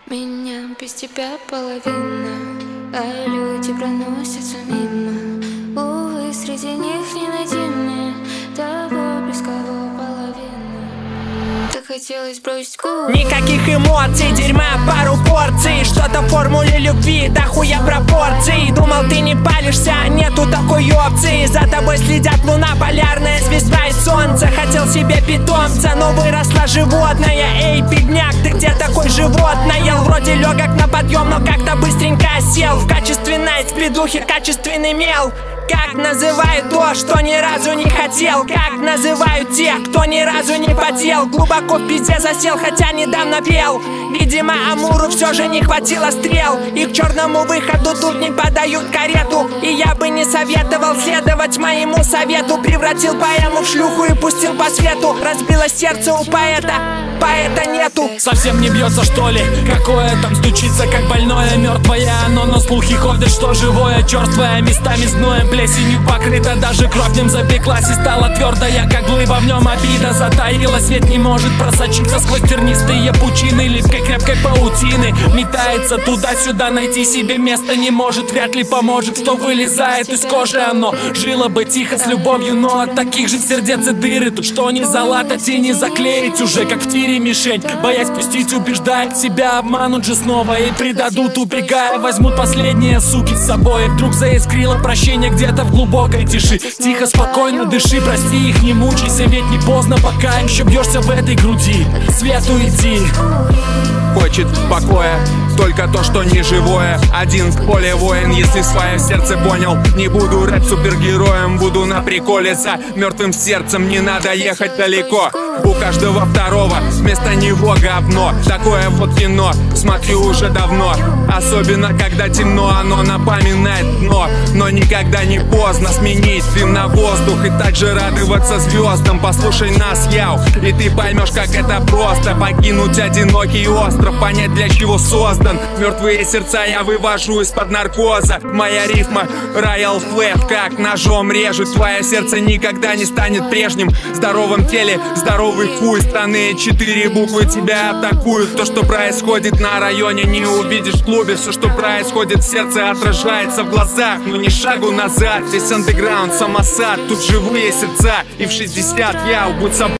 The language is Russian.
Меня без тебя половина, а люди проносятся мимо. Увы, среди них не найти мне того близкого половины. Так хотелось бросить курить. Никаких эмоций, дерьма, пару порций. Что-то в формуле любви, да хуя пропорций. Думал, ты не палишься, нету такой опции. За тобой следят луна, полярная звезда и солнце. Хотел себе питомца, но выросла животное. Эй, бедняк, ты где такой живот наел? Вроде легок на подъем, но как-то быстренько сел. В качестве найт, в придухе качественный мел. Как называют то, что ни разу не хотел? Как называют тех, кто ни разу не потел? Глубоко в пизде засел, хотя недавно пел. Видимо, Амуру все же не хватило стрел, и к черному выходу тут не подают карету. И я бы не советовал следовать моему совету. Превратил поэму в шлюху и пустил по свету. Разбилось сердце у поэта, поэта нету. Совсем не бьется, что ли? Какое там стучится, как больное, мертвое оно. Но слухи ходят, что живое, черствое, местами с гноем, плесенью покрыто. Даже кровь в нем запеклась и стала твердая, как глыба. В нем обида затаилась, свет не может просочиться сквозь тернистые пучины липкой крепкой паутины. Метается туда-сюда, найти себе место не может. Вряд ли поможет, что вылезает из кожи оно. Жило бы тихо с любовью, но от таких же сердец и дыры. Тут что не залатать и не заклеить уже, как в тире мишень. Боясь пустить, убеждает себя, обманут же снова и предадут, убегая. Возьмут последние суки с собой. И вдруг заискрило прощение где-то в глубокой тиши. Тихо, спокойно дыши, прости их, не мучайся, ведь не поздно, пока еще бьешься в этой груди. К свету иди. Хочет покоя только то, что не живое. Один в поле воин, если свое сердце понял. Не буду рэп-супергероем, буду на приколе. За мертвым сердцем не надо ехать далеко. У каждого второго вместо него говно. Такое вот кино смотрю уже давно. Особенно когда темно, оно напоминает дно. Но никогда не поздно сменить дым на воздух и также радоваться звездам. Послушай нас, яу, и ты поймешь, как это просто покинуть одинокий остров, понять, для чего создан. Мертвые сердца я вывожу из-под наркоза. Моя рифма Royal Flat, как ножом режет. Твое сердце никогда не станет прежним. В здоровом теле здоровый хуй. Страны 4 буквы тебя атакуют. То, что происходит на районе, не увидишь в клубе. Все, что происходит в сердце, отражается в глазах. Но ни шагу назад, здесь андеграунд, самосад. Тут живые сердца, и в 60 я будь собой.